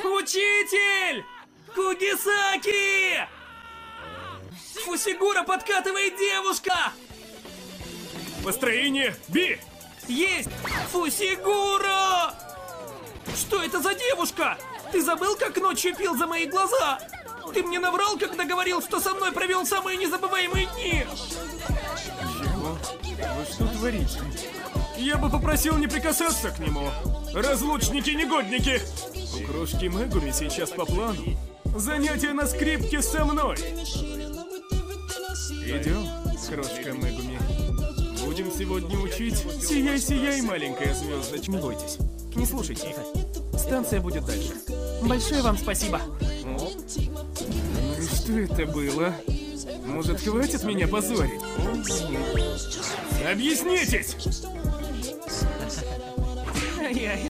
Учитель! Кугисаки! Фусигура подкатывает девушка! Построение Би! Есть! Фусигура! Что это за девушка? Ты забыл, как ночью пил за мои глаза? Ты мне наврал, когда говорил, что со мной провел самые незабываемые дни! Чего? Вы что творите? Я бы попросил не прикасаться к нему. Разлучники-негодники! У кружки Мегуми сейчас по плану. Занятие на скрипке со мной. Идем, крошка Мегуми. Будем сегодня учить «Сияй, сияй, маленькая звездочка». Не бойтесь, не слушайте их. Станция будет дальше. Большое вам спасибо. Ну и что это было? Может, хватит меня позорить? Объяснитесь! Ай-яй.